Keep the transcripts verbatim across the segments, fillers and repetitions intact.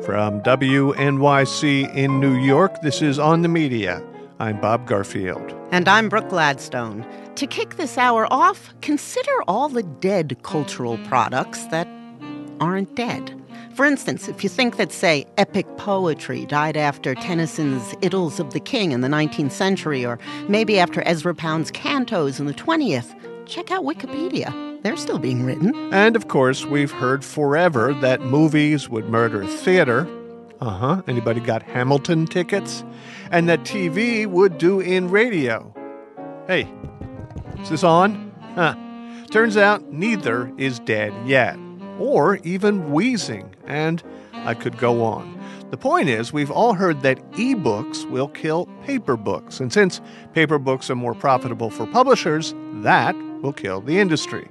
From W N Y C in New York, this is On the Media. I'm Bob Garfield. And I'm Brooke Gladstone. To kick this hour off, consider all the dead cultural products that aren't dead. For instance, if you think that, say, epic poetry died after Tennyson's Idylls of the King in the nineteenth century, or maybe after Ezra Pound's cantos in the twentieth, check out Wikipedia. They're still being written. And, of course, we've heard forever that movies would murder theater. Uh-huh. Anybody got Hamilton tickets? And that T V would do in radio. Hey, is this on? Huh. Turns out neither is dead yet. Or even wheezing. And I could go on. The point is, we've all heard that e-books will kill paper books. And since paper books are more profitable for publishers, that will kill the industry.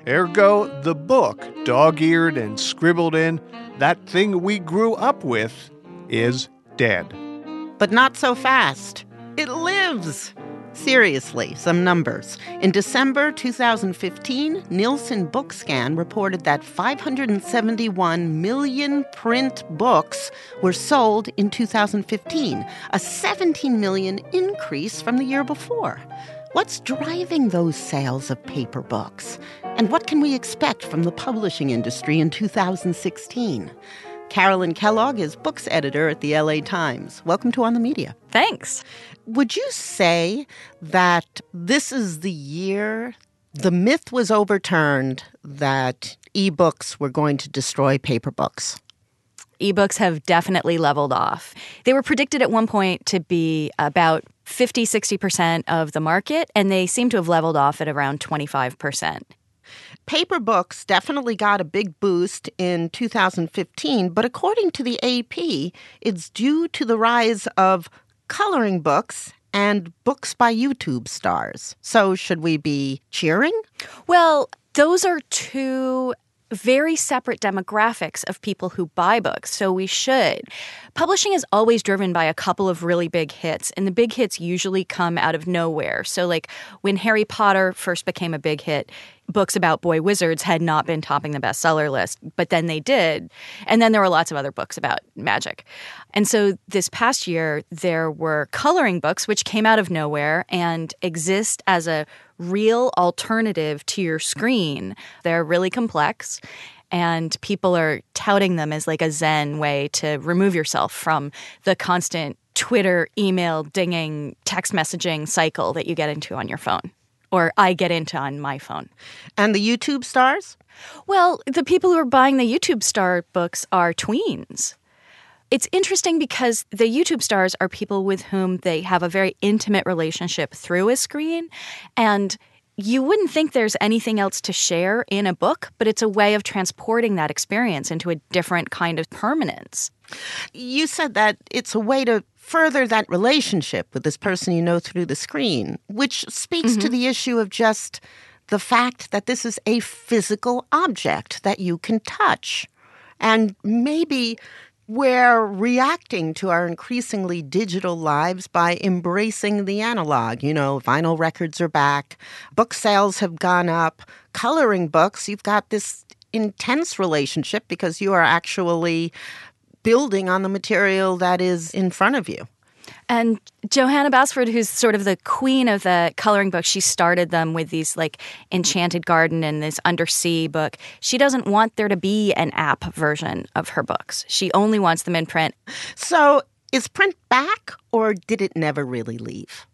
Ergo, the book, dog-eared and scribbled in, that thing we grew up with, is dead. But not so fast. It lives. Seriously, some numbers. In December two thousand fifteen, Nielsen Bookscan reported that five hundred seventy-one million print books were sold in two thousand fifteen, a seventeen million increase from the year before. What's driving those sales of paper books? And what can we expect from the publishing industry in two thousand sixteen? Carolyn Kellogg is books editor at the L A Times. Welcome to On the Media. Thanks. Would you say that this is the year the myth was overturned that ebooks were going to destroy paper books? Ebooks have definitely leveled off. They were predicted at one point to be about fifty, sixty percent of the market, and they seem to have leveled off at around twenty-five percent. Paper books definitely got a big boost in two thousand fifteen, but according to the A P, it's due to the rise of coloring books and books by YouTube stars. So should we be cheering? Well, those are two very separate demographics of people who buy books, so we should. Publishing is always driven by a couple of really big hits, and the big hits usually come out of nowhere. So like when Harry Potter first became a big hit, books about boy wizards had not been topping the bestseller list, but then they did. And then there were lots of other books about magic. And so this past year, there were coloring books, which came out of nowhere and exist as a real alternative to your screen. They're really complex, and people are touting them as like a zen way to remove yourself from the constant Twitter, email, dinging, text messaging cycle that you get into on your phone. Or I get into on my phone. And the YouTube stars? Well, the people who are buying the YouTube star books are tweens. It's interesting because the YouTube stars are people with whom they have a very intimate relationship through a screen. And you wouldn't think there's anything else to share in a book, but it's a way of transporting that experience into a different kind of permanence. You said that it's a way to further that relationship with this person you know through the screen, which speaks mm-hmm. to the issue of just the fact that this is a physical object that you can touch. And maybe we're reacting to our increasingly digital lives by embracing the analog. You know, vinyl records are back, book sales have gone up, coloring books, you've got this intense relationship because you are actually building on the material that is in front of you. And Johanna Basford, who's sort of the queen of the coloring books, she started them with these like Enchanted Garden and this Undersea book. She doesn't want there to be an app version of her books. She only wants them in print. So is print back, or did it never really leave?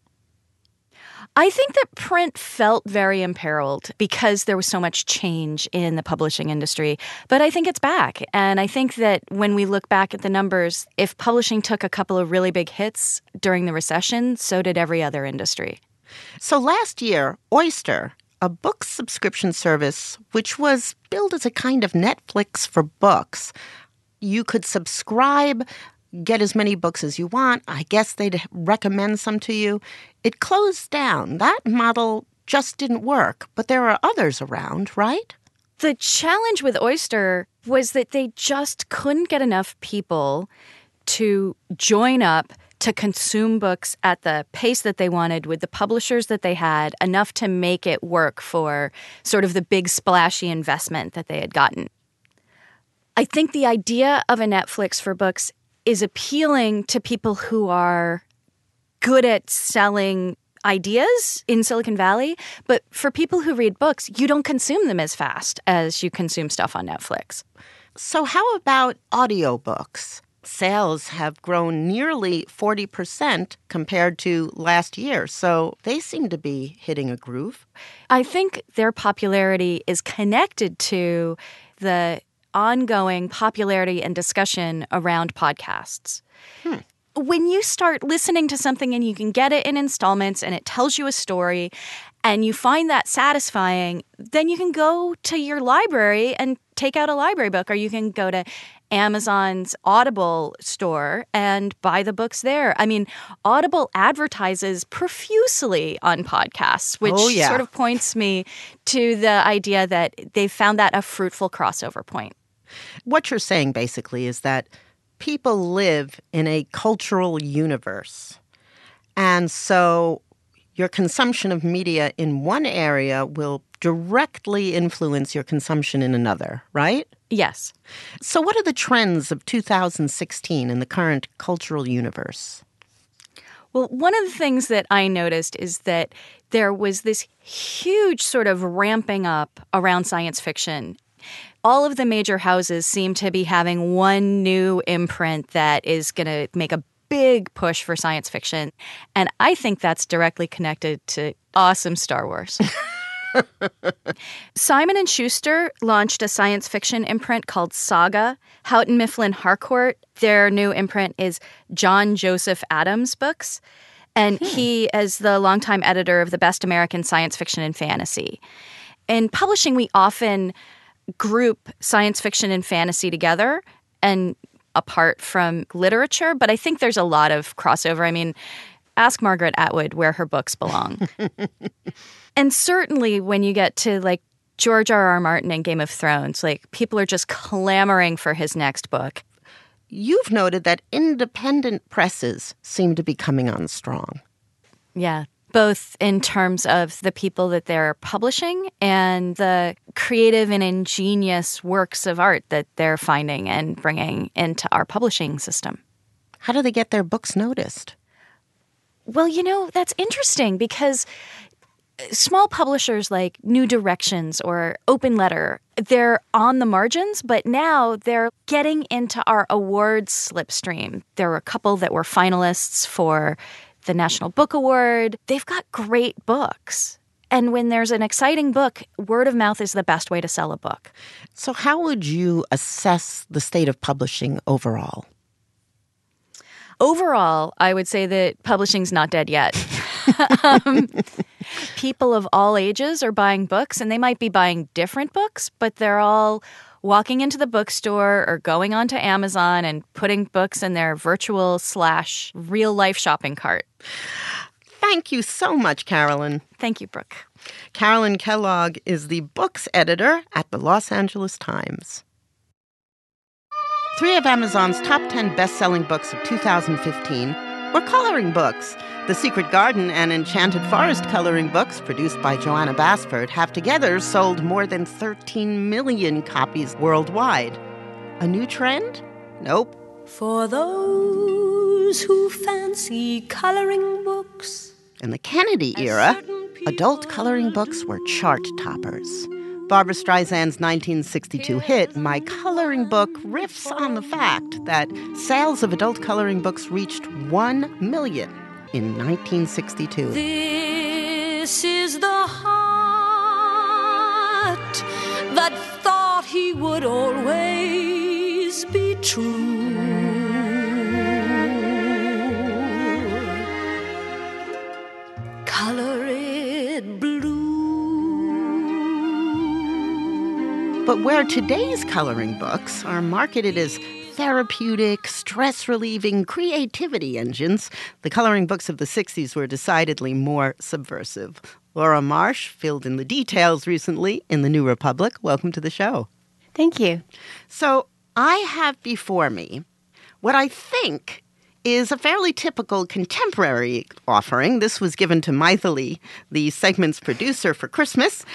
I think that print felt very imperiled because there was so much change in the publishing industry. But I think it's back. And I think that when we look back at the numbers, if publishing took a couple of really big hits during the recession, so did every other industry. So last year, Oyster, a book subscription service, which was billed as a kind of Netflix for books, you could subscribe, get as many books as you want. I guess they'd recommend some to you. It closed down. That model just didn't work. But there are others around, right? The challenge with Oyster was that they just couldn't get enough people to join up to consume books at the pace that they wanted with the publishers that they had, enough to make it work for sort of the big splashy investment that they had gotten. I think the idea of a Netflix for books is appealing to people who are good at selling ideas in Silicon Valley. But for people who read books, you don't consume them as fast as you consume stuff on Netflix. So how about audiobooks? Sales have grown nearly forty percent compared to last year, so they seem to be hitting a groove. I think their popularity is connected to the ongoing popularity and discussion around podcasts. Hmm. When you start listening to something and you can get it in installments and it tells you a story and you find that satisfying, then you can go to your library and take out a library book, or you can go to Amazon's Audible store and buy the books there. I mean, Audible advertises profusely on podcasts, which oh, yeah. sort of points me to the idea that they've found that a fruitful crossover point. What you're saying basically is that people live in a cultural universe. And so your consumption of media in one area will directly influence your consumption in another, right? Yes. So what are the trends of two thousand sixteen in the current cultural universe? Well, one of the things that I noticed is that there was this huge sort of ramping up around science fiction. All of the major houses seem to be having one new imprint that is going to make a big push for science fiction. And I think that's directly connected to awesome Star Wars. Simon and Schuster launched a science fiction imprint called Saga. Houghton Mifflin Harcourt, their new imprint is John Joseph Adams Books. And hmm. he is the longtime editor of the Best American Science Fiction and Fantasy. In publishing, we often group science fiction and fantasy together and apart from literature, but I think there's a lot of crossover. I mean, ask Margaret Atwood where her books belong. And certainly when you get to like George R R. Martin and Game of Thrones, like people are just clamoring for his next book. You've noted that independent presses seem to be coming on strong. Yeah, both in terms of the people that they're publishing and the creative and ingenious works of art that they're finding and bringing into our publishing system. How do they get their books noticed? Well, you know, that's interesting because small publishers like New Directions or Open Letter, they're on the margins, but now they're getting into our awards slipstream. There were a couple that were finalists for the National Book Award. They've got great books. And when there's an exciting book, word of mouth is the best way to sell a book. So how would you assess the state of publishing overall? Overall, I would say that publishing's not dead yet. um, people of all ages are buying books, and they might be buying different books, but they're all walking into the bookstore or going onto Amazon and putting books in their virtual slash real life shopping cart. Thank you so much, Carolyn. Thank you, Brooke. Carolyn Kellogg is the books editor at the Los Angeles Times. Three of Amazon's top ten best-selling books of two thousand fifteen were coloring books. The Secret Garden and Enchanted Forest coloring books, produced by Joanna Basford, have together sold more than thirteen million copies worldwide. A new trend? Nope. For those who fancy coloring books. In the Kennedy era, adult coloring books were chart toppers. Barbra Streisand's nineteen sixty-two hit, My Coloring Book, riffs on the fact that sales of adult coloring books reached one million in nineteen sixty-two. This is the heart that thought he would always be true. Color it blue. But where today's coloring books are marketed as therapeutic, stress-relieving creativity engines, the coloring books of the sixties were decidedly more subversive. Laura Marsh filled in the details recently in The New Republic. Welcome to the show. Thank you. So I have before me what I think is a fairly typical contemporary offering. This was given to Maithili, the segment's producer, for Christmas.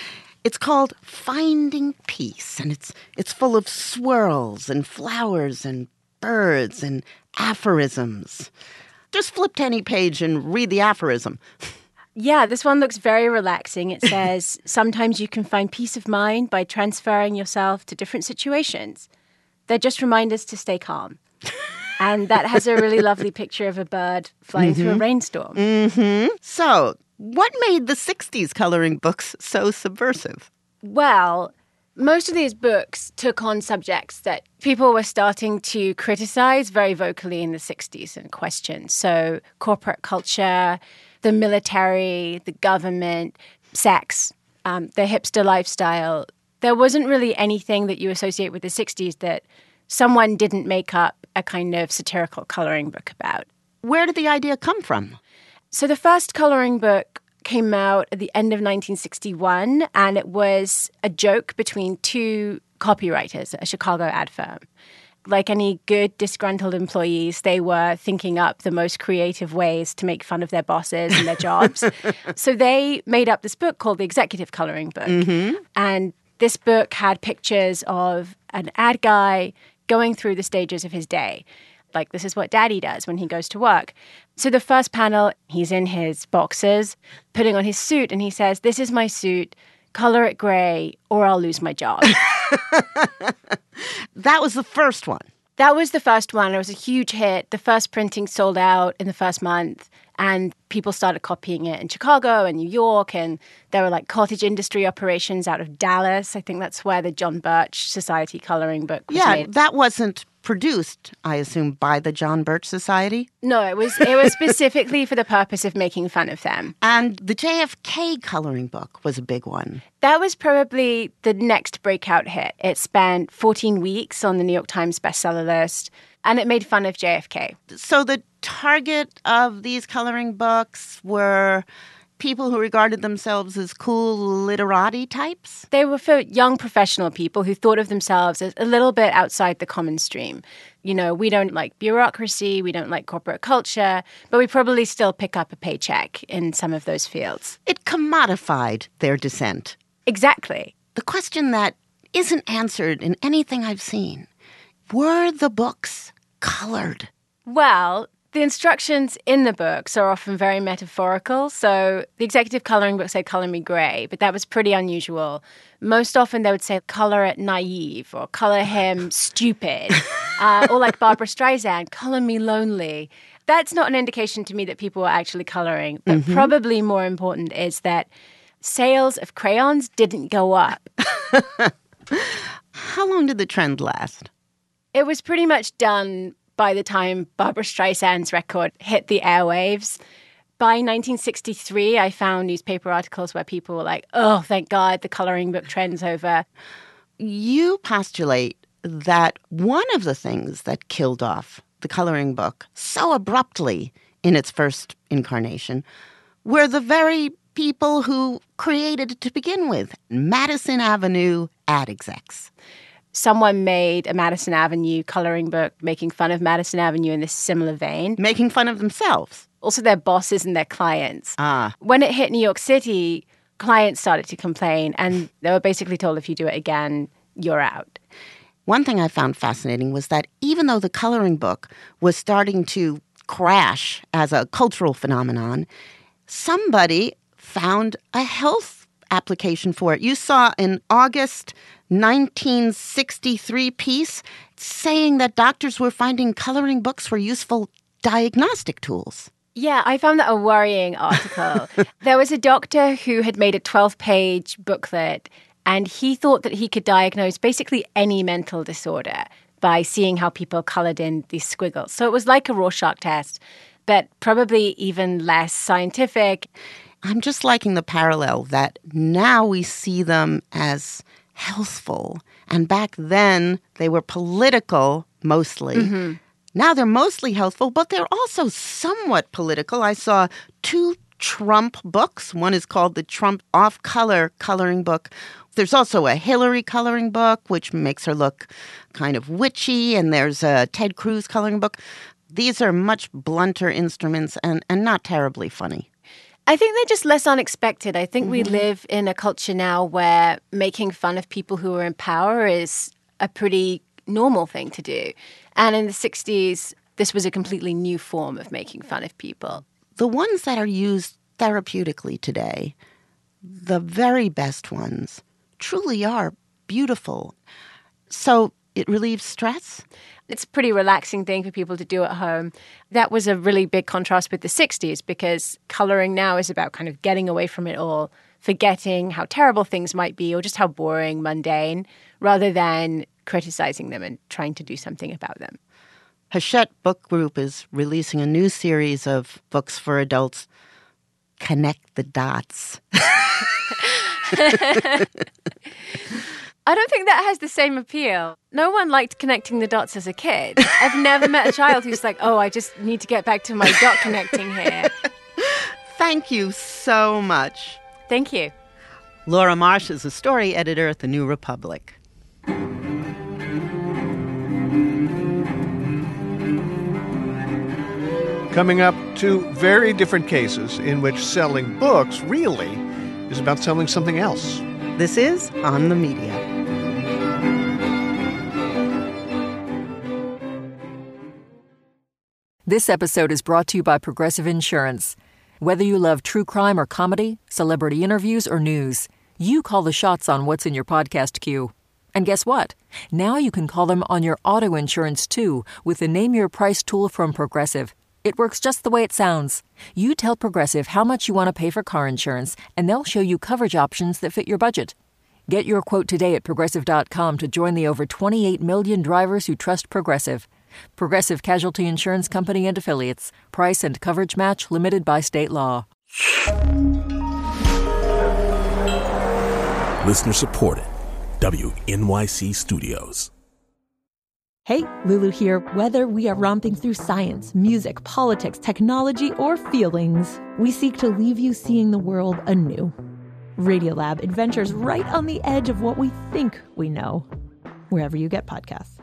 It's called Finding Peace, and it's it's full of swirls and flowers and birds and aphorisms. Just flip to any page and read the aphorism. Yeah, this one looks very relaxing. It says, sometimes you can find peace of mind by transferring yourself to different situations. They're just reminders to stay calm. And that has a really lovely picture of a bird flying mm-hmm. through a rainstorm. Mm-hmm. So, what made the sixties coloring books so subversive? Well, most of these books took on subjects that people were starting to criticize very vocally in the sixties and question. So, corporate culture, the military, the government, sex, um, the hipster lifestyle. There wasn't really anything that you associate with the sixties that someone didn't make up a kind of satirical coloring book about. Where did the idea come from? So the first coloring book came out at the end of nineteen sixty-one, and it was a joke between two copywriters at a Chicago ad firm. Like any good disgruntled employees, they were thinking up the most creative ways to make fun of their bosses and their jobs. So they made up this book called The Executive Coloring Book. Mm-hmm. And this book had pictures of an ad guy going through the stages of his day. Like, this is what daddy does when he goes to work. So the first panel, he's in his boxers, putting on his suit, and he says, "This is my suit. Color it gray or I'll lose my job." That was the first one. That was the first one. It was a huge hit. The first printing sold out in the first month, and people started copying it in Chicago and New York, and there were like cottage industry operations out of Dallas. I think that's where the John Birch Society coloring book was yeah, made. Yeah, that wasn't produced, I assume, by the John Birch Society? No, it was it was specifically for the purpose of making fun of them. And the J F K coloring book was a big one. That was probably the next breakout hit. It spent fourteen weeks on the New York Times bestseller list, and it made fun of J F K. So the target of these coloring books were people who regarded themselves as cool literati types? They were for young professional people who thought of themselves as a little bit outside the common stream. You know, we don't like bureaucracy, we don't like corporate culture, but we probably still pick up a paycheck in some of those fields. It commodified their dissent. Exactly. The question that isn't answered in anything I've seen, were the books colored? Well, the instructions in the books are often very metaphorical. So the executive coloring book said, "Color me gray," but that was pretty unusual. Most often they would say, "Color it naive," or "Color him stupid," uh, or like Barbara Streisand, "Color me lonely." That's not an indication to me that people were actually coloring. But mm-hmm. probably more important is that sales of crayons didn't go up. How long did the trend last? It was pretty much done by the time Barbara Streisand's record hit the airwaves. By nineteen sixty-three, I found newspaper articles where people were like, "Oh, thank God, the coloring book trend's over." You postulate that one of the things that killed off the coloring book so abruptly in its first incarnation were the very people who created it to begin with, Madison Avenue ad execs. Someone made a Madison Avenue coloring book making fun of Madison Avenue in this similar vein. Making fun of themselves. Also their bosses and their clients. Ah. When it hit New York City, clients started to complain, and they were basically told, if you do it again, you're out. One thing I found fascinating was that even though the coloring book was starting to crash as a cultural phenomenon, somebody found a health application for it. You saw an August nineteen sixty-three piece saying that doctors were finding coloring books were useful diagnostic tools. Yeah, I found that a worrying article. There was a doctor who had made a twelve-page booklet, and he thought that he could diagnose basically any mental disorder by seeing how people colored in these squiggles. So it was like a Rorschach test, but probably even less scientific. I'm just liking the parallel that now we see them as healthful, and back then they were political mostly. Mm-hmm. Now they're mostly healthful, but they're also somewhat political. I saw two Trump books. One is called the Trump Off-Color Coloring Book. There's also a Hillary coloring book, which makes her look kind of witchy, and there's a Ted Cruz coloring book. These are much blunter instruments and, and not terribly funny. I think they're just less unexpected. I think mm-hmm. we live in a culture now where making fun of people who are in power is a pretty normal thing to do. And in the sixties, this was a completely new form of making fun of people. The ones that are used therapeutically today, the very best ones, truly are beautiful. So it relieves stress? It's a pretty relaxing thing for people to do at home. That was a really big contrast with the sixties because coloring now is about kind of getting away from it all, forgetting how terrible things might be or just how boring, mundane, rather than criticizing them and trying to do something about them. Hachette Book Group is releasing a new series of books for adults, Connect the Dots. I don't think that has the same appeal. No one liked connecting the dots as a kid. I've never met a child who's like, oh, I just need to get back to my dot connecting here. Thank you so much. Thank you. Laura Marsh is a story editor at The New Republic. Coming up, two very different cases in which selling books really is about selling something else. This is On the Media. This episode is brought to you by Progressive Insurance. Whether you love true crime or comedy, celebrity interviews or news, you call the shots on what's in your podcast queue. And guess what? Now you can call them on your auto insurance too with the Name Your Price tool from Progressive. It works just the way it sounds. You tell Progressive how much you want to pay for car insurance, and they'll show you coverage options that fit your budget. Get your quote today at Progressive dot com to join the over twenty-eight million drivers who trust Progressive. Progressive Casualty Insurance Company and Affiliates. Price and coverage match limited by state law. Listener supported. W N Y C Studios. Hey, Lulu here. Whether we are romping through science, music, politics, technology, or feelings, we seek to leave you seeing the world anew. Radiolab adventures right on the edge of what we think we know, wherever you get podcasts.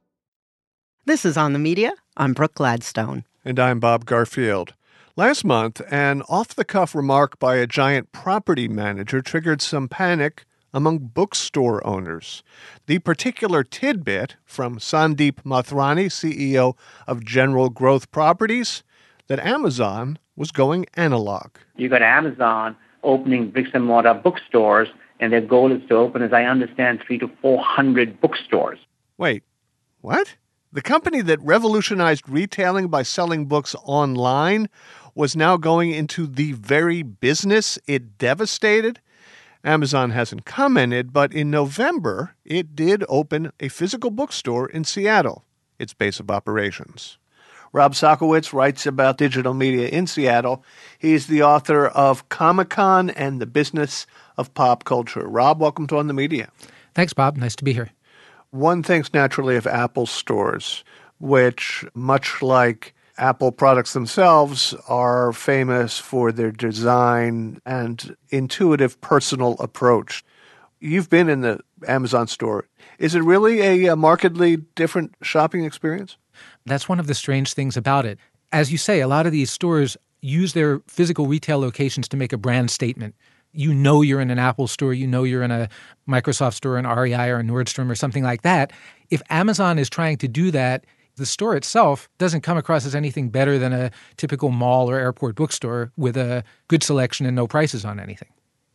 This is On the Media. I'm Brooke Gladstone. And I'm Bob Garfield. Last month, an off-the-cuff remark by a giant property manager triggered some panic among bookstore owners. The particular tidbit from Sandeep Mathrani, C E O of General Growth Properties, that Amazon was going analog. You got Amazon opening bricks and mortar bookstores, and their goal is to open, as I understand, three to four hundred bookstores. Wait, what? The company that revolutionized retailing by selling books online was now going into the very business it devastated? Amazon hasn't commented, but in November, it did open a physical bookstore in Seattle, its base of operations. Rob Sakowitz writes about digital media in Seattle. He's the author of Comic-Con and the Business of Pop Culture. Rob, welcome to On the Media. Thanks, Bob. Nice to be here. One thinks naturally of Apple stores, which, much like Apple products themselves, are famous for their design and intuitive personal approach. You've been in the Amazon store. Is it really a, a markedly different shopping experience? That's one of the strange things about it. As you say, a lot of these stores use their physical retail locations to make a brand statement. You know you're in an Apple store, you know you're in a Microsoft store, an R E I or a Nordstrom or something like that. If Amazon is trying to do that, the store itself doesn't come across as anything better than a typical mall or airport bookstore with a good selection and no prices on anything.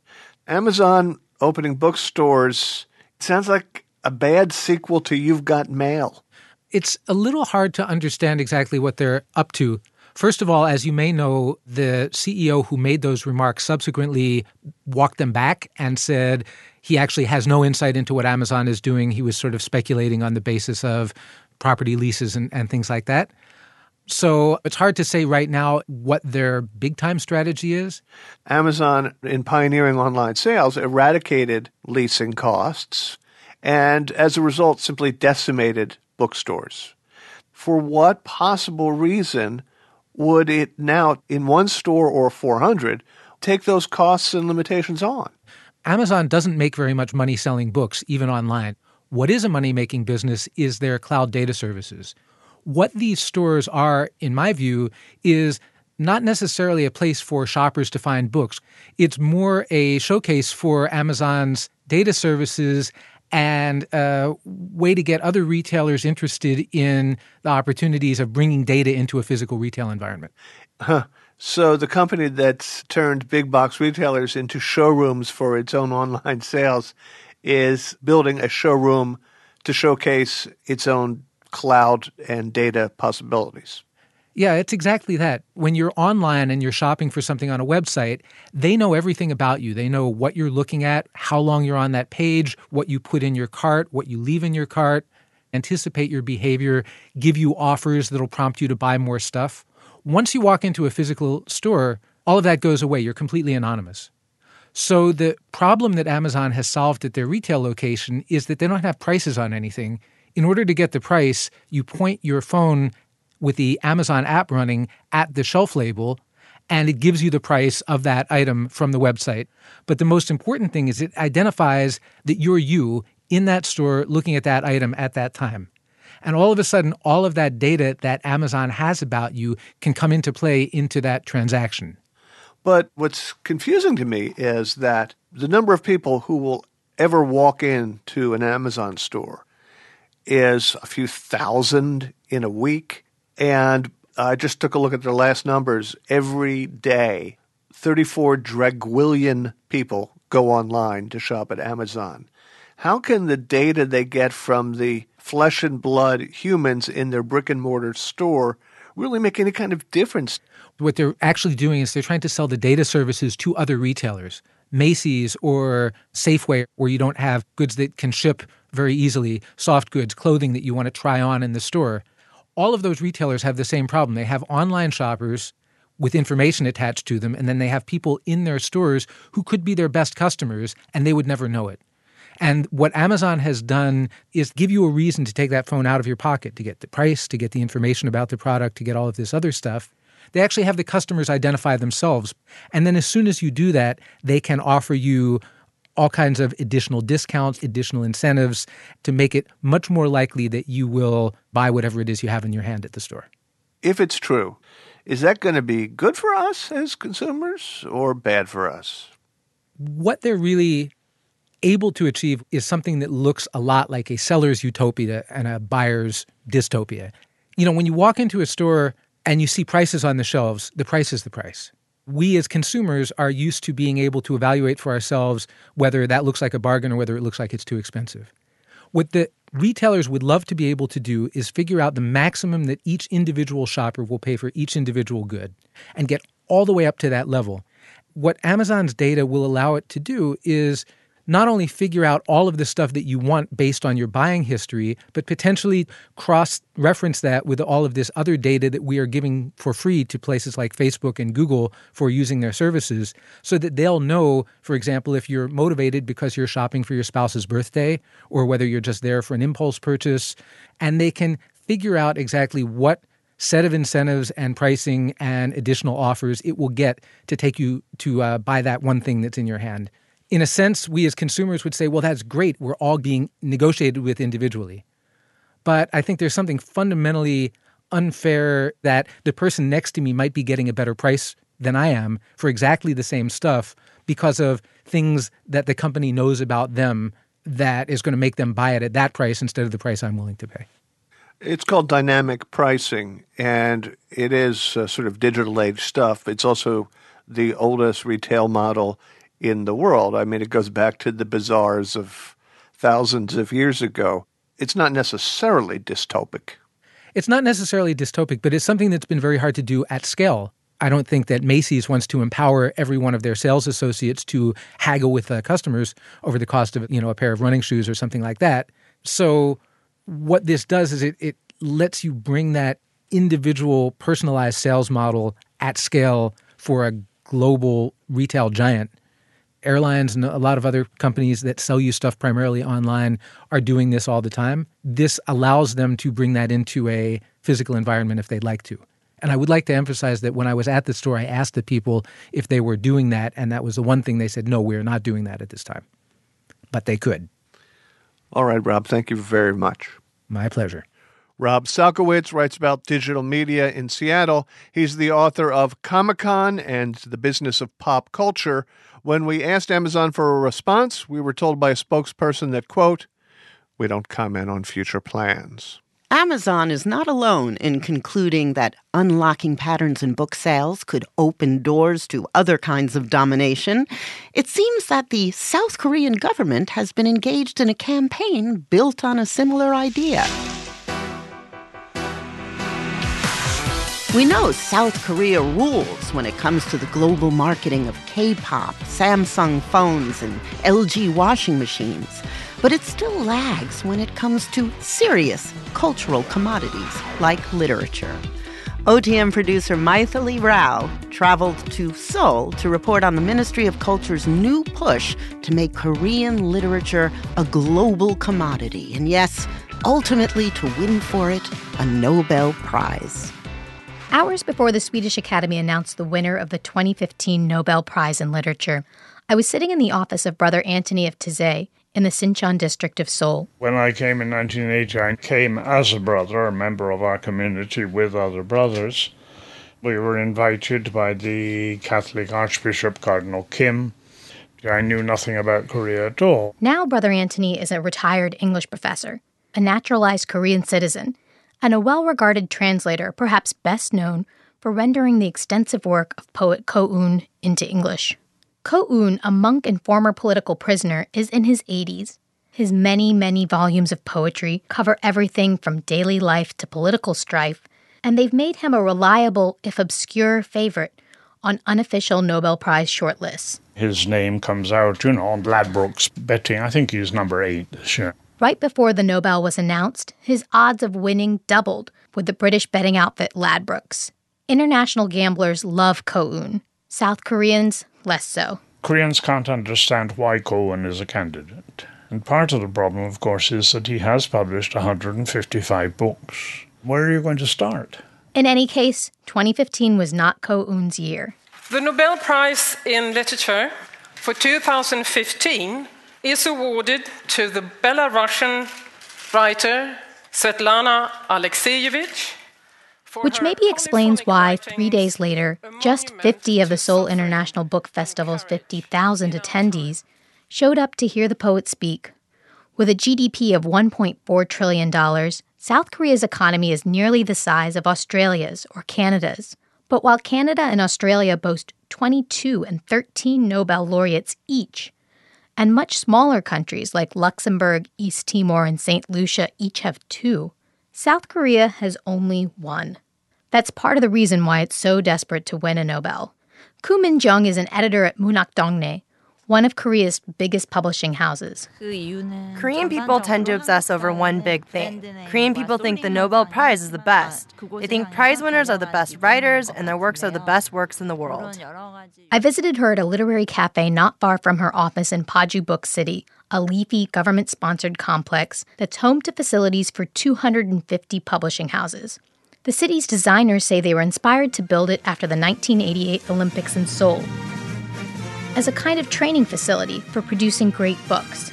Amazon opening bookstores sounds like a bad sequel to You've Got Mail. It's a little hard to understand exactly what they're up to. First of all, as you may know, the C E O who made those remarks subsequently walked them back and said he actually has no insight into what Amazon is doing. He was sort of speculating on the basis of property leases and, and things like that. So it's hard to say right now what their big-time strategy is. Amazon, in pioneering online sales, eradicated leasing costs and, as a result, simply decimated bookstores. For what possible reason would it now, in one store or four hundred, take those costs and limitations on? Amazon doesn't make very much money selling books, even online. What is a money-making business is their cloud data services. What these stores are, in my view, is not necessarily a place for shoppers to find books. It's more a showcase for Amazon's data services and a way to get other retailers interested in the opportunities of bringing data into a physical retail environment. Huh. So the company that's turned big box retailers into showrooms for its own online sales is building a showroom to showcase its own cloud and data possibilities. Yeah, it's exactly that. When you're online and you're shopping for something on a website, they know everything about you. They know what you're looking at, how long you're on that page, what you put in your cart, what you leave in your cart, anticipate your behavior, give you offers that'll prompt you to buy more stuff. Once you walk into a physical store, all of that goes away. You're completely anonymous. So the problem that Amazon has solved at their retail location is that they don't have prices on anything. In order to get the price, you point your phone with the Amazon app running at the shelf label, and it gives you the price of that item from the website. But the most important thing is it identifies that you're you in that store looking at that item at that time. And all of a sudden, all of that data that Amazon has about you can come into play into that transaction. But what's confusing to me is that the number of people who will ever walk into an Amazon store is a few thousand in a week. And I just took a look at their last numbers. Every day, thirty-four dragwillion people go online to shop at Amazon. How can the data they get from the flesh and blood humans in their brick and mortar store really make any kind of difference? What they're actually doing is they're trying to sell the data services to other retailers, Macy's or Safeway, where you don't have goods that can ship very easily, soft goods, clothing that you want to try on in the store. All of those retailers have the same problem. They have online shoppers with information attached to them, and then they have people in their stores who could be their best customers, and they would never know it. And what Amazon has done is give you a reason to take that phone out of your pocket to get the price, to get the information about the product, to get all of this other stuff. They actually have the customers identify themselves. And then as soon as you do that, they can offer you all kinds of additional discounts, additional incentives to make it much more likely that you will buy whatever it is you have in your hand at the store. If it's true, is that going to be good for us as consumers or bad for us? What they're really able to achieve is something that looks a lot like a seller's utopia and a buyer's dystopia. You know, when you walk into a store and you see prices on the shelves, the price is the price. We as consumers are used to being able to evaluate for ourselves whether that looks like a bargain or whether it looks like it's too expensive. What the retailers would love to be able to do is figure out the maximum that each individual shopper will pay for each individual good and get all the way up to that level. What Amazon's data will allow it to do is not only figure out all of the stuff that you want based on your buying history, but potentially cross-reference that with all of this other data that we are giving for free to places like Facebook and Google for using their services, so that they'll know, for example, if you're motivated because you're shopping for your spouse's birthday or whether you're just there for an impulse purchase, and they can figure out exactly what set of incentives and pricing and additional offers it will get to take you to uh, buy that one thing that's in your hand. In a sense, we as consumers would say, well, that's great. We're all being negotiated with individually. But I think there's something fundamentally unfair that the person next to me might be getting a better price than I am for exactly the same stuff because of things that the company knows about them that is going to make them buy it at that price instead of the price I'm willing to pay. It's called dynamic pricing, and it is uh, sort of digital age stuff. It's also the oldest retail model in the world. I mean, it goes back to the bazaars of thousands of years ago. It's not necessarily dystopic. It's not necessarily dystopic, but it's something that's been very hard to do at scale. I don't think that Macy's wants to empower every one of their sales associates to haggle with uh, customers over the cost of, you know, a pair of running shoes or something like that. So what this does is it, it lets you bring that individual personalized sales model at scale for a global retail giant. Airlines and a lot of other companies that sell you stuff primarily online are doing this all the time. This allows them to bring that into a physical environment if they'd like to. And I would like to emphasize that when I was at the store, I asked the people if they were doing that, and that was the one thing they said, no, we're not doing that at this time. But they could. All right, Rob, thank you very much. My pleasure. Rob Salkowitz writes about digital media in Seattle. He's the author of Comic-Con and the Business of Pop Culture. When we asked Amazon for a response, we were told by a spokesperson that, quote, "We don't comment on future plans." Amazon is not alone in concluding that unlocking patterns in book sales could open doors to other kinds of domination. It seems that the South Korean government has been engaged in a campaign built on a similar idea. We know South Korea rules when it comes to the global marketing of K-pop, Samsung phones, and L G washing machines. But it still lags when it comes to serious cultural commodities like literature. O T M producer Maithili Rao traveled to Seoul to report on the Ministry of Culture's new push to make Korean literature a global commodity. And yes, ultimately to win for it a Nobel Prize. Hours before the Swedish Academy announced the winner of the twenty fifteen Nobel Prize in Literature, I was sitting in the office of Brother Antony of Taizé in the Sinchon district of Seoul. When I came in nineteen eighty, I came as a brother, a member of our community with other brothers. We were invited by the Catholic Archbishop Cardinal Kim. I knew nothing about Korea at all. Now Brother Antony is a retired English professor, a naturalized Korean citizen, and a well-regarded translator, perhaps best known for rendering the extensive work of poet Ko Un into English. Ko Un, a monk and former political prisoner, is in his eighties. His many, many volumes of poetry cover everything from daily life to political strife, and they've made him a reliable, if obscure, favorite on unofficial Nobel Prize shortlists. His name comes out, you know, on Ladbrokes betting. I think he's number eight this year. Right before the Nobel was announced, his odds of winning doubled with the British betting outfit Ladbrokes. International gamblers love Ko Un. South Koreans, less so. Koreans can't understand why Ko Un is a candidate. And part of the problem, of course, is that he has published one hundred fifty-five books. Where are you going to start? In any case, twenty fifteen was not Ko Un's year. The Nobel Prize in Literature for two thousand fifteen is awarded to the Belarusian writer Svetlana Alexievich. Which maybe explains why, three days later, just fifty of the Seoul International Book Festival's fifty thousand attendees showed up to hear the poet speak. With a G D P of one point four trillion dollars, South Korea's economy is nearly the size of Australia's or Canada's. But while Canada and Australia boast twenty-two and thirteen Nobel laureates each, and much smaller countries like Luxembourg, East Timor, and Saint Lucia each have two, South Korea has only one. That's part of the reason why it's so desperate to win a Nobel. Koo Min-jung is an editor at Munhak Dongne, one of Korea's biggest publishing houses. Korean people tend to obsess over one big thing. Korean people think the Nobel Prize is the best. They think prize winners are the best writers, and their works are the best works in the world. I visited her at a literary cafe not far from her office in Paju Book City, a leafy, government-sponsored complex that's home to facilities for two hundred fifty publishing houses. The city's designers say they were inspired to build it after the nineteen eighty-eight Olympics in Seoul, as a kind of training facility for producing great books.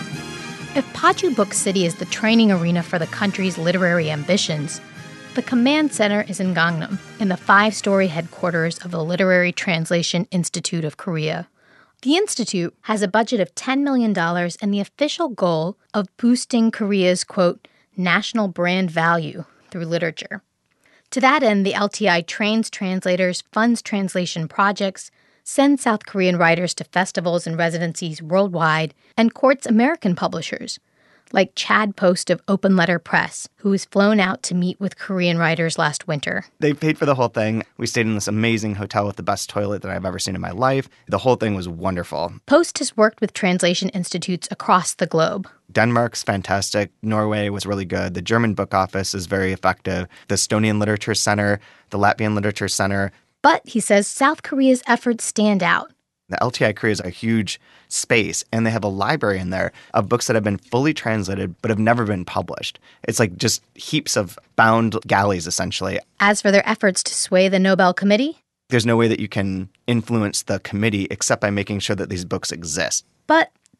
If Paju Book City is the training arena for the country's literary ambitions, the command center is in Gangnam, in the five-story headquarters of the Literary Translation Institute of Korea. The institute has a budget of ten million dollars and the official goal of boosting Korea's, quote, national brand value through literature. To that end, the L T I trains translators, funds translation projects, sends South Korean writers to festivals and residencies worldwide, and courts American publishers, like Chad Post of Open Letter Press, who was flown out to meet with Korean writers last winter. They paid for the whole thing. We stayed in this amazing hotel with the best toilet that I've ever seen in my life. The whole thing was wonderful. Post has worked with translation institutes across the globe. Denmark's fantastic. Norway was really good. The German Book Office is very effective. The Estonian Literature Center, the Latvian Literature Center. But, he says, South Korea's efforts stand out. The L T I Korea is a huge space, and they have a library in there of books that have been fully translated but have never been published. It's like just heaps of bound galleys, essentially. As for their efforts to sway the Nobel Committee, there's no way that you can influence the committee except by making sure that these books exist. But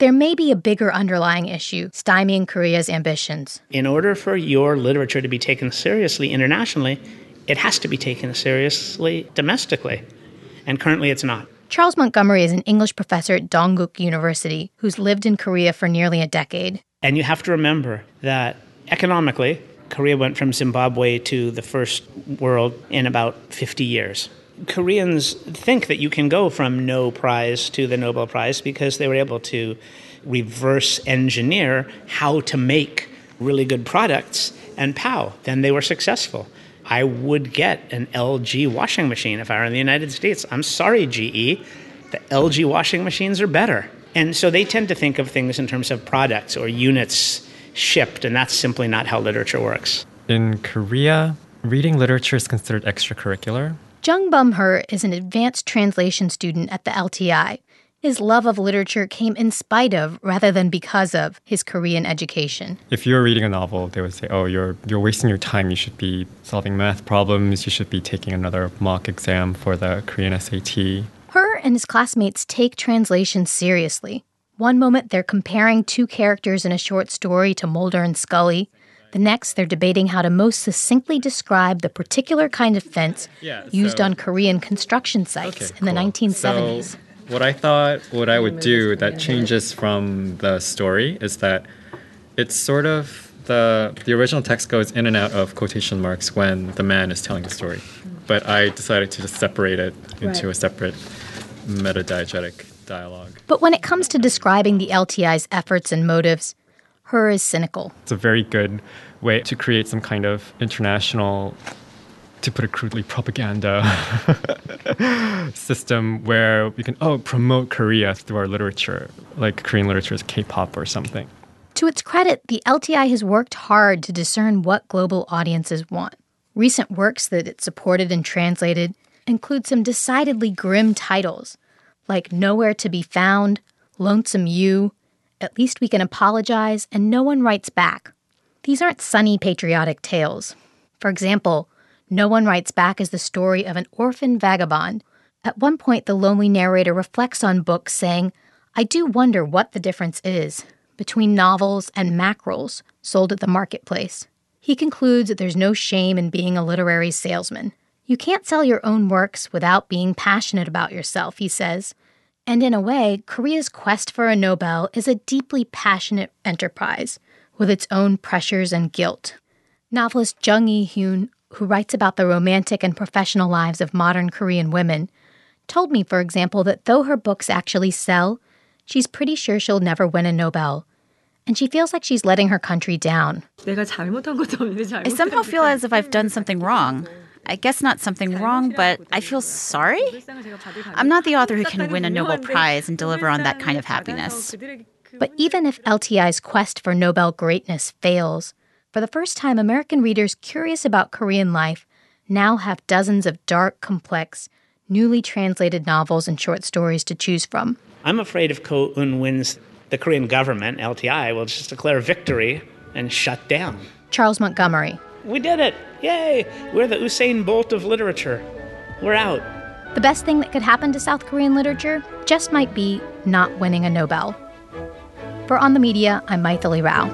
there may be a bigger underlying issue stymieing Korea's ambitions. In order for your literature to be taken seriously internationally, it has to be taken seriously domestically. And currently it's not. Charles Montgomery is an English professor at Dongguk University who's lived in Korea for nearly a decade. And you have to remember that economically, Korea went from Zimbabwe to the first world in about fifty years. Koreans think that you can go from no prize to the Nobel Prize because they were able to reverse engineer how to make really good products, and pow, then they were successful. I would get an L G washing machine if I were in the United States. I'm sorry, G E, the L G washing machines are better. And so they tend to think of things in terms of products or units shipped, and that's simply not how literature works. In Korea, reading literature is considered extracurricular. Jung Bum-her is an advanced translation student at the L T I. His love of literature came in spite of, rather than because of, his Korean education. If you're reading a novel, they would say, oh, you're you're wasting your time. You should be solving math problems. You should be taking another mock exam for the Korean S A T. Her and his classmates take translation seriously. One moment, they're comparing two characters in a short story to Mulder and Scully. The next, they're debating how to most succinctly describe the particular kind of fence yeah, used so, on Korean construction sites okay, in the cool. nineteen seventies. So, what I thought what I would do that changes from the story is that it's sort of the the original text goes in and out of quotation marks when the man is telling the story. But I decided to just separate it into Right. a separate meta-diegetic dialogue. But when it comes to describing the L T I's efforts and motives, her is cynical. It's a very good way to create some kind of international, to put it crudely, propaganda system where we can, oh, promote Korea through our literature, like Korean literature is K-pop or something. To its credit, the L T I has worked hard to discern what global audiences want. Recent works that it supported and translated include some decidedly grim titles, like Nowhere to Be Found, Lonesome You, At Least We Can Apologize, and No One Writes Back. These aren't sunny patriotic tales. For example, No One Writes Back is the story of an orphan vagabond. At one point, the lonely narrator reflects on books, saying, I do wonder what the difference is between novels and mackerels sold at the marketplace. He concludes that there's no shame in being a literary salesman. You can't sell your own works without being passionate about yourself, he says. And in a way, Korea's quest for a Nobel is a deeply passionate enterprise with its own pressures and guilt. Novelist Jung E-hyun, who writes about the romantic and professional lives of modern Korean women, told me, for example, that though her books actually sell, she's pretty sure she'll never win a Nobel. And she feels like she's letting her country down. I somehow feel as if I've done something wrong. I guess not something wrong, but I feel sorry. I'm not the author who can win a Nobel Prize and deliver on that kind of happiness. But even if L T I's quest for Nobel greatness fails, for the first time, American readers curious about Korean life now have dozens of dark, complex, newly translated novels and short stories to choose from. I'm afraid if Ko-un wins, the Korean government, L T I, will just declare victory and shut down. Charles Montgomery. We did it! Yay! We're the Usain Bolt of literature. We're out. The best thing that could happen to South Korean literature just might be not winning a Nobel. For On the Media, I'm Maithili Rao.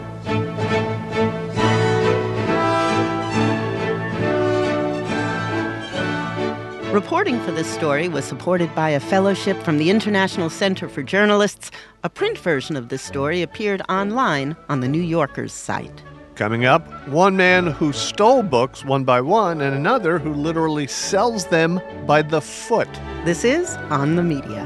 Reporting for this story was supported by a fellowship from the International Center for Journalists. A print version of this story appeared online on the New Yorker's site. Coming up, one man who stole books one by one and another who literally sells them by the foot. This is On the Media.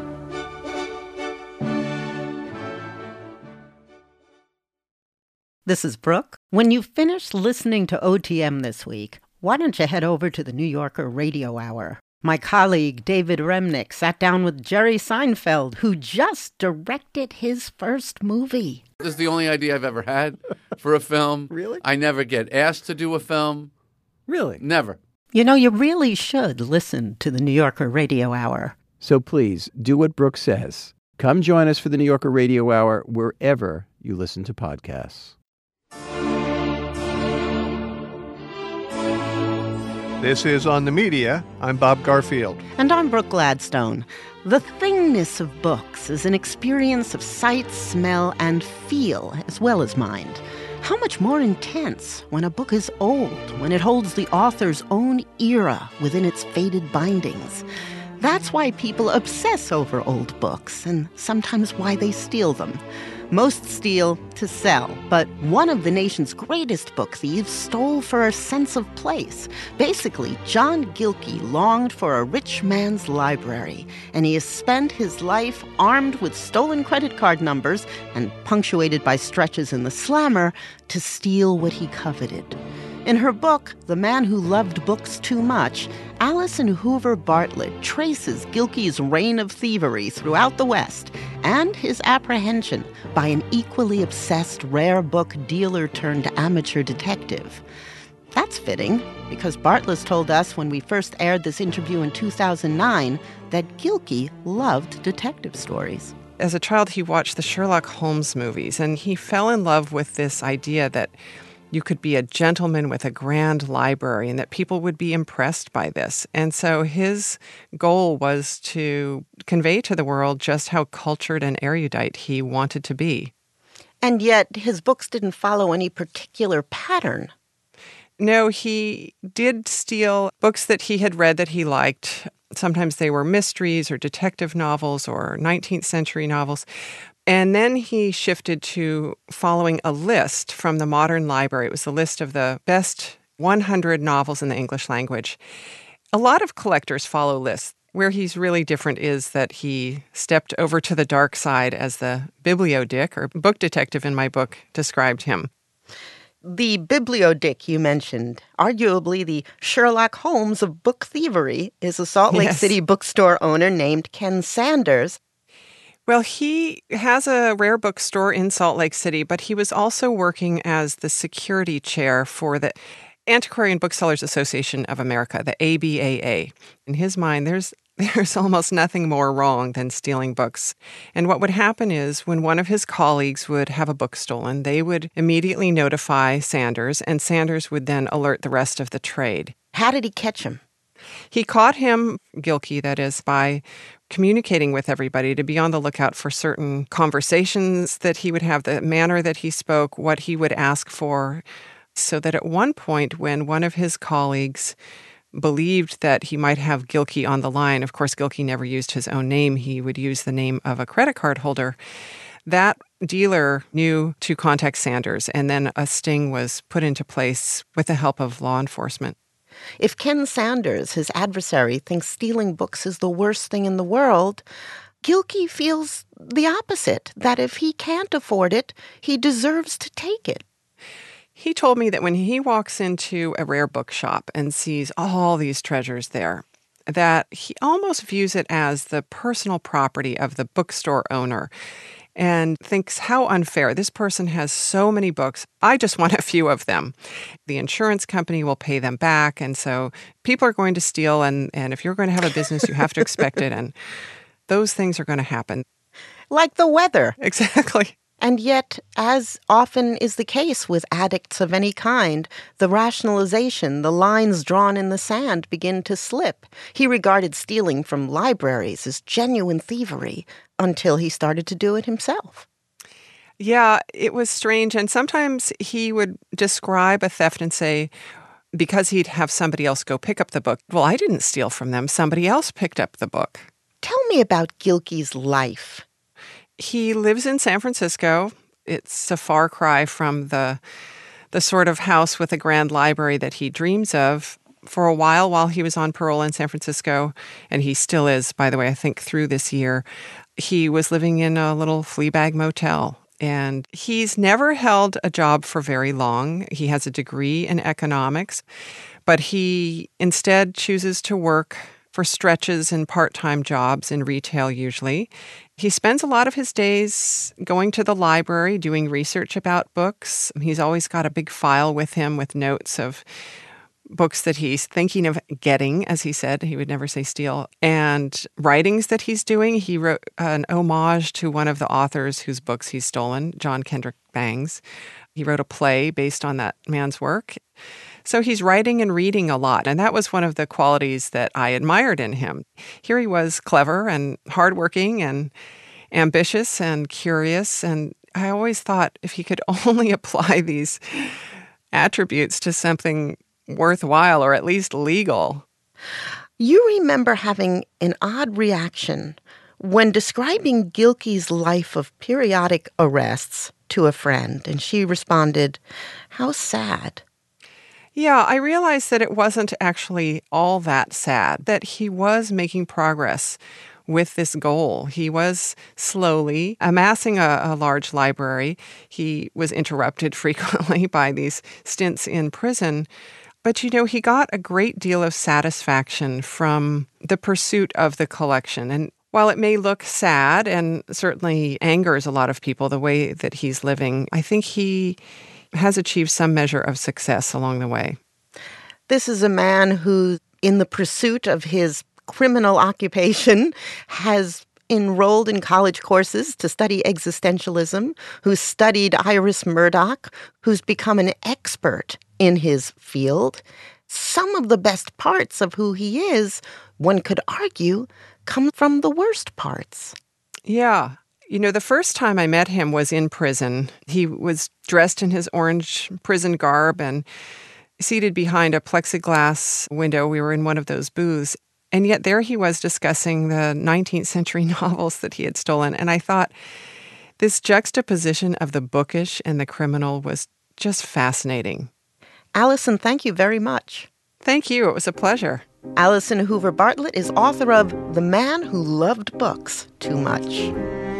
This is Brooke. When you finish listening to O T M this week, why don't you head over to the New Yorker Radio Hour? My colleague David Remnick sat down with Jerry Seinfeld, who just directed his first movie. This is the only idea I've ever had for a film. Really? I never get asked to do a film. Really? Never. You know, you really should listen to the New Yorker Radio Hour. So please, do what Brooke says. Come join us for the New Yorker Radio Hour wherever you listen to podcasts. This is On the Media. I'm Bob Garfield. And I'm Brooke Gladstone. The thingness of books is an experience of sight, smell, and feel, as well as mind. How much more intense when a book is old, when it holds the author's own era within its faded bindings. That's why people obsess over old books, and sometimes why they steal them. Most steal to sell, but one of the nation's greatest book thieves stole for a sense of place. Basically, John Gilkey longed for a rich man's library, and he has spent his life armed with stolen credit card numbers and punctuated by stretches in the slammer to steal what he coveted. In her book, The Man Who Loved Books Too Much, Alison Hoover Bartlett traces Gilkey's reign of thievery throughout the West and his apprehension by an equally obsessed rare book dealer turned amateur detective. That's fitting, because Bartlett told us when we first aired this interview in two thousand nine that Gilkey loved detective stories. As a child, he watched the Sherlock Holmes movies, and he fell in love with this idea that you could be a gentleman with a grand library and that people would be impressed by this. And so his goal was to convey to the world just how cultured and erudite he wanted to be. And yet his books didn't follow any particular pattern. No, he did steal books that he had read that he liked. Sometimes they were mysteries or detective novels or nineteenth century novels. And then he shifted to following a list from the Modern Library. It was the list of the best one hundred novels in the English language. A lot of collectors follow lists. Where he's really different is that he stepped over to the dark side, as the bibliodick, or book detective in my book, described him. The bibliodick you mentioned, arguably the Sherlock Holmes of book thievery, is a Salt Lake Yes. City bookstore owner named Ken Sanders. Well, he has a rare bookstore in Salt Lake City, but he was also working as the security chair for the Antiquarian Booksellers Association of America, the A B A A. In his mind, there's there's almost nothing more wrong than stealing books. And what would happen is when one of his colleagues would have a book stolen, they would immediately notify Sanders, and Sanders would then alert the rest of the trade. How did he catch him? He caught him, Gilkey, that is, by communicating with everybody to be on the lookout for certain conversations that he would have, the manner that he spoke, what he would ask for, so that at one point when one of his colleagues believed that he might have Gilkey on the line, of course, Gilkey never used his own name, he would use the name of a credit card holder, that dealer knew to contact Sanders, and then a sting was put into place with the help of law enforcement. If Ken Sanders, his adversary, thinks stealing books is the worst thing in the world, Gilkey feels the opposite, that if he can't afford it, he deserves to take it. He told me that when he walks into a rare bookshop and sees all these treasures there, that he almost views it as the personal property of the bookstore owner and thinks how unfair. This person has so many books. I just want a few of them. The insurance company will pay them back. And so people are going to steal. And, and if you're going to have a business, you have to expect it. And those things are going to happen. Like the weather. Exactly. And yet, as often is the case with addicts of any kind, the rationalization, the lines drawn in the sand begin to slip. He regarded stealing from libraries as genuine thievery until he started to do it himself. Yeah, it was strange. And sometimes he would describe a theft and say, because he'd have somebody else go pick up the book, well, I didn't steal from them. Somebody else picked up the book. Tell me about Gilkey's life. He lives in San Francisco. It's a far cry from the the sort of house with a grand library that he dreams of. For a while, while he was on parole in San Francisco, and he still is, by the way, I think through this year, he was living in a little flea bag motel. And he's never held a job for very long. He has a degree in economics, but he instead chooses to work for stretches in part-time jobs in retail usually. He spends a lot of his days going to the library, doing research about books. He's always got a big file with him with notes of books that he's thinking of getting, as he said. He would never say steal. And writings that he's doing. He wrote an homage to one of the authors whose books he's stolen, John Kendrick Bangs. He wrote a play based on that man's work. So he's writing and reading a lot, and that was one of the qualities that I admired in him. Here he was clever and hardworking and ambitious and curious, and I always thought if he could only apply these attributes to something worthwhile or at least legal. You remember having an odd reaction when describing Gilkey's life of periodic arrests to a friend, and she responded, "How sad." Yeah, I realized that it wasn't actually all that sad, that he was making progress with this goal. He was slowly amassing a, a large library. He was interrupted frequently by these stints in prison. But, you know, he got a great deal of satisfaction from the pursuit of the collection. And while it may look sad and certainly angers a lot of people the way that he's living, I think he has achieved some measure of success along the way. This is a man who, in the pursuit of his criminal occupation, has enrolled in college courses to study existentialism, who's studied Iris Murdoch, who's become an expert in his field. Some of the best parts of who he is, one could argue, come from the worst parts. Yeah. You know, the first time I met him was in prison. He was dressed in his orange prison garb and seated behind a plexiglass window. We were in one of those booths. And yet there he was discussing the nineteenth century novels that he had stolen. And I thought this juxtaposition of the bookish and the criminal was just fascinating. Allison, thank you very much. Thank you. It was a pleasure. Allison Hoover Bartlett is author of The Man Who Loved Books Too Much.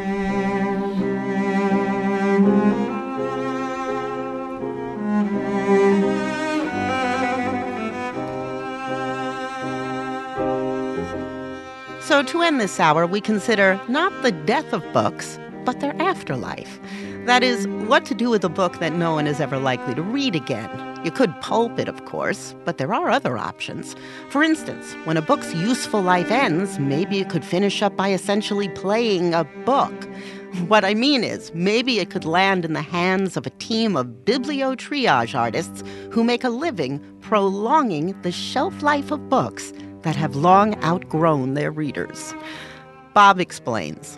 So to end this hour, we consider not the death of books, but their afterlife. That is, what to do with a book that no one is ever likely to read again. You could pulp it, of course, but there are other options. For instance, when a book's useful life ends, maybe it could finish up by essentially playing a book. What I mean is, maybe it could land in the hands of a team of bibliotriage artists who make a living prolonging the shelf life of books that have long outgrown their readers. Bob explains.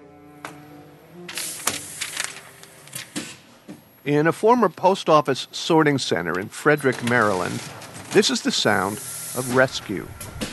In a former post office sorting center in Frederick, Maryland, this is the sound of rescue.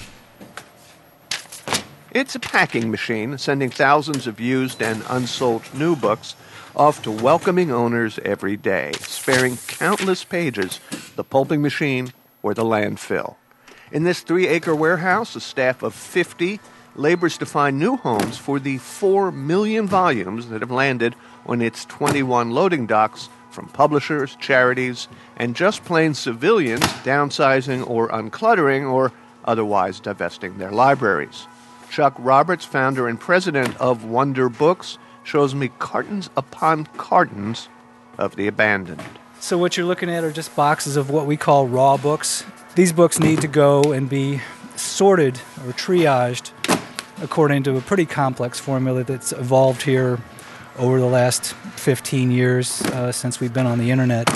It's a packing machine sending thousands of used and unsold new books off to welcoming owners every day, sparing countless pages, the pulping machine or the landfill. In this three-acre warehouse, a staff of fifty labors to find new homes for the four million volumes that have landed on its twenty-one loading docks from publishers, charities, and just plain civilians downsizing or uncluttering or otherwise divesting their libraries. Chuck Roberts, founder and president of Wonder Books, shows me cartons upon cartons of the abandoned. So what you're looking at are just boxes of what we call raw books. These books need to go and be sorted or triaged according to a pretty complex formula that's evolved here over the last fifteen years uh, since we've been on the internet.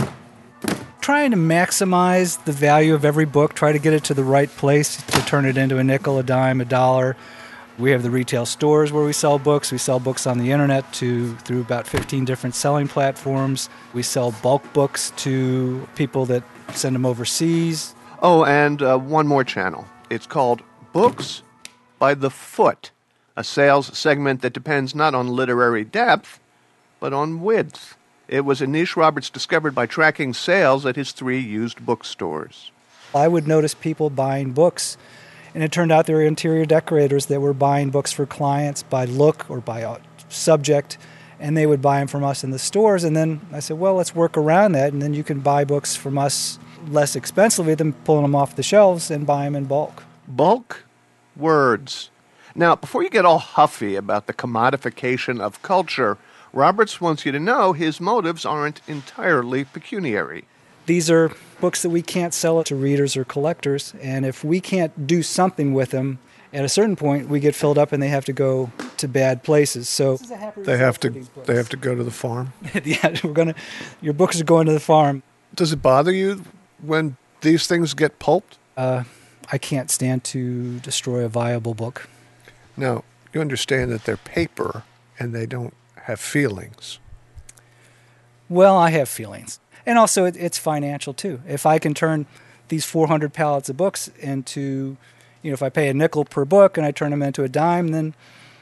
Trying to maximize the value of every book, try to get it to the right place to turn it into a nickel, a dime, a dollar. We have the retail stores where we sell books. We sell books on the internet to through about fifteen different selling platforms. We sell bulk books to people that send them overseas. Oh, and uh, one more channel. It's called Books by the Foot, a sales segment that depends not on literary depth, but on width. It was a niche Roberts discovered by tracking sales at his three used bookstores. I would notice people buying books, and it turned out they were interior decorators that were buying books for clients by look or by subject, and they would buy them from us in the stores. And then I said, well, let's work around that, and then you can buy books from us less expensively than pulling them off the shelves and buy them in bulk. Bulk? Words. Now, before you get all huffy about the commodification of culture, Roberts wants you to know his motives aren't entirely pecuniary. These are books that we can't sell to readers or collectors, and if we can't do something with them, at a certain point we get filled up and they have to go to bad places. So they have to they have to go to the farm. Yeah, we're gonna. Your books are going to the farm. Does it bother you when these things get pulped? Uh, I can't stand to destroy a viable book. Now, you understand that they're paper and they don't have feelings. Well, I have feelings. And also, it, it's financial, too. If I can turn these four hundred pallets of books into, you know, if I pay a nickel per book and I turn them into a dime, then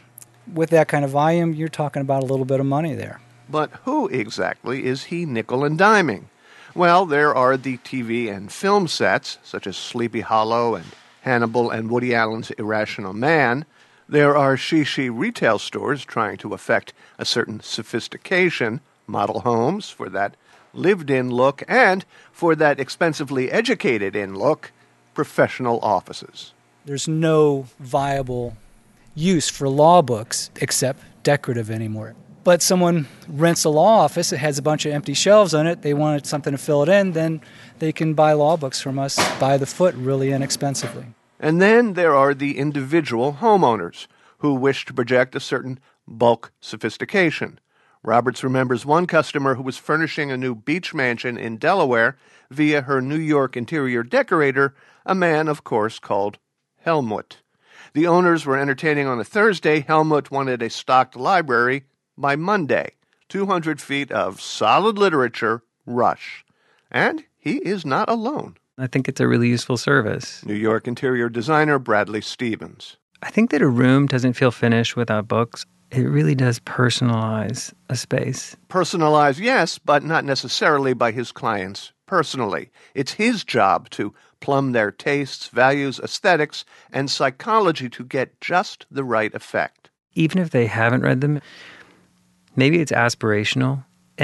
with that kind of volume, you're talking about a little bit of money there. But who exactly is he nickel and diming? Well, there are the T V and film sets, such as Sleepy Hollow and Hannibal and Woody Allen's Irrational Man. There are shishi retail stores trying to affect a certain sophistication, model homes for that lived-in look, and for that expensively educated-in look, professional offices. There's no viable use for law books except decorative anymore. But someone rents a law office, it has a bunch of empty shelves on it, they wanted something to fill it in, then they can buy law books from us by the foot really inexpensively. And then there are the individual homeowners who wish to project a certain bulk sophistication. Roberts remembers one customer who was furnishing a new beach mansion in Delaware via her New York interior decorator, a man, of course, called Helmut. The owners were entertaining on a Thursday. Helmut wanted a stocked library by Monday. two hundred feet of solid literature, rush. And he is not alone. I think it's a really useful service. New York interior designer Bradley Stevens. I think that a room doesn't feel finished without books. It really does personalize a space. Personalize, yes, but not necessarily by his clients personally. It's his job to plumb their tastes, values, aesthetics, and psychology to get just the right effect. Even if they haven't read them, maybe it's aspirational,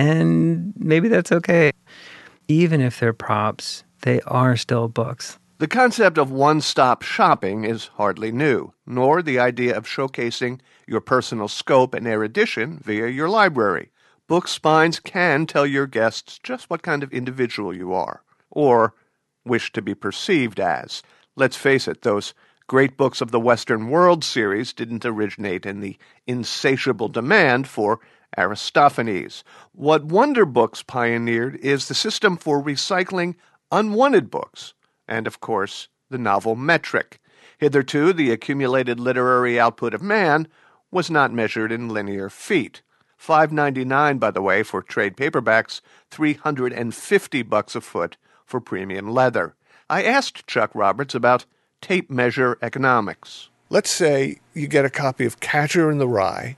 and maybe that's okay. Even if they're props, they are still books. The concept of one-stop shopping is hardly new, nor the idea of showcasing your personal scope and erudition via your library. Book spines can tell your guests just what kind of individual you are, or wish to be perceived as. Let's face it, those great books of the Western World series didn't originate in the insatiable demand for Aristophanes. What Wonder Books pioneered is the system for recycling unwanted books, and, of course, the novel metric. Hitherto, the accumulated literary output of man was not measured in linear feet. five ninety-nine, by the way, for trade paperbacks, three hundred fifty bucks a foot for premium leather. I asked Chuck Roberts about tape measure economics. Let's say you get a copy of Catcher in the Rye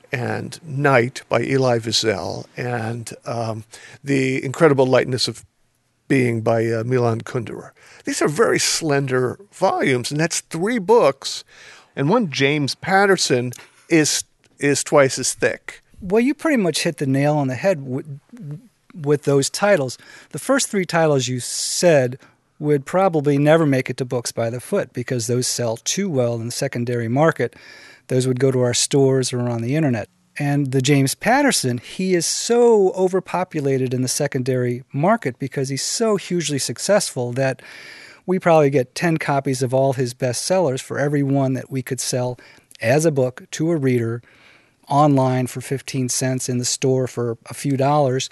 and Night by Elie Wiesel and um, The Incredible Lightness of Being by uh, Milan Kundera. These are very slender volumes, and that's three books. And one James Patterson is is twice as thick. Well, you pretty much hit the nail on the head with, with those titles. The first three titles you said would probably never make it to Books by the Foot because those sell too well in the secondary market. Those would go to our stores or on the internet. And the James Patterson, he is so overpopulated in the secondary market because he's so hugely successful that we probably get ten copies of all his bestsellers for every one that we could sell as a book to a reader online for fifteen cents, in the store for a few dollars.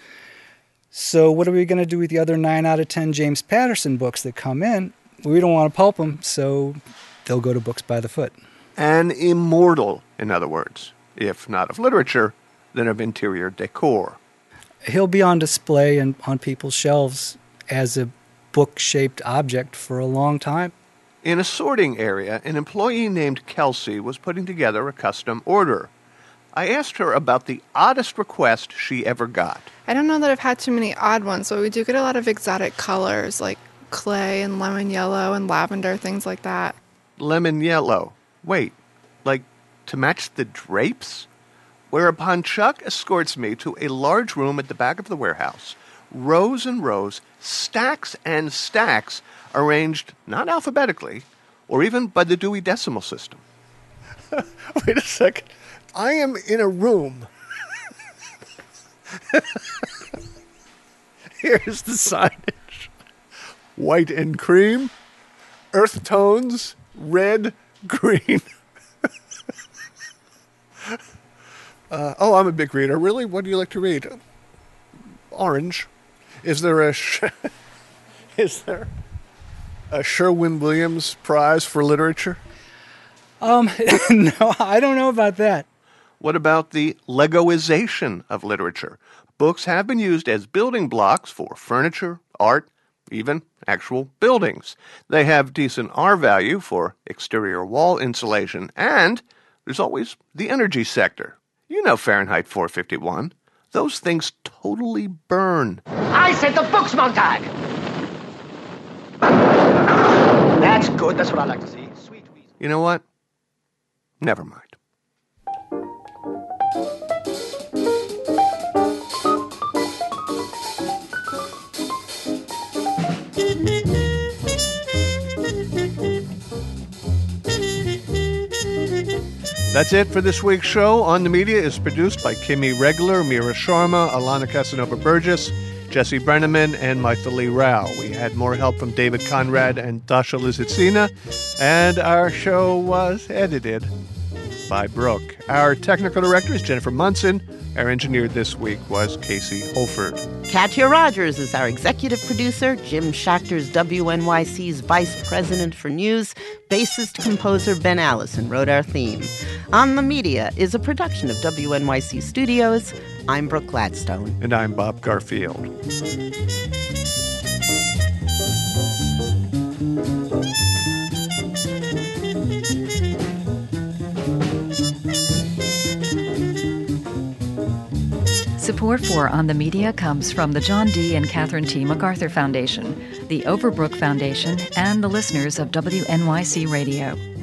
So what are we going to do with the other nine out of ten James Patterson books that come in? We don't want to pulp them, so they'll go to Books by the Foot. An immortal, in other words, if not of literature, then of interior decor. He'll be on display and on people's shelves as a book-shaped object for a long time. In a sorting area, an employee named Kelsey was putting together a custom order. I asked her about the oddest request she ever got. I don't know that I've had too many odd ones, but we do get a lot of exotic colors like clay and lemon yellow and lavender, things like that. Lemon yellow. Wait, like to match the drapes? Whereupon Chuck escorts me to a large room at the back of the warehouse. Rows and rows, stacks and stacks, arranged not alphabetically, or even by the Dewey Decimal System. Wait a second. I am in a room. Here's the signage. White and cream, earth tones, red, green. uh, oh, I'm a big reader. Really? What do you like to read? Orange. Is there a sh- Is there a Sherwin-Williams Prize for Literature? Um, no, I don't know about that. What about the Legoization of literature? Books have been used as building blocks for furniture, art, even actual buildings. They have decent R value for exterior wall insulation, and there's always the energy sector. You know Fahrenheit four fifty-one. Those things totally burn. I said the books, Montag! That's good. That's what I like to see. Sweet. You know what? Never mind. That's it for this week's show. On the Media is produced by Kimmy Regler, Mira Sharma, Alana Casanova-Burgess, Jesse Brenneman, and Michael Lee Rao. We had more help from David Conrad and Dasha Lizitsina, and our show was edited by Brooke. Our technical director is Jennifer Munson. Our engineer this week was Casey Holford. Katya Rogers is our executive producer. Jim Schachter's W N Y C's vice president for news. Bassist composer Ben Allison wrote our theme. On the Media is a production of W N Y C Studios. I'm Brooke Gladstone. And I'm Bob Garfield. Support for On the Media comes from the John D. and Catherine T. MacArthur Foundation, the Overbrook Foundation, and the listeners of W N Y C Radio.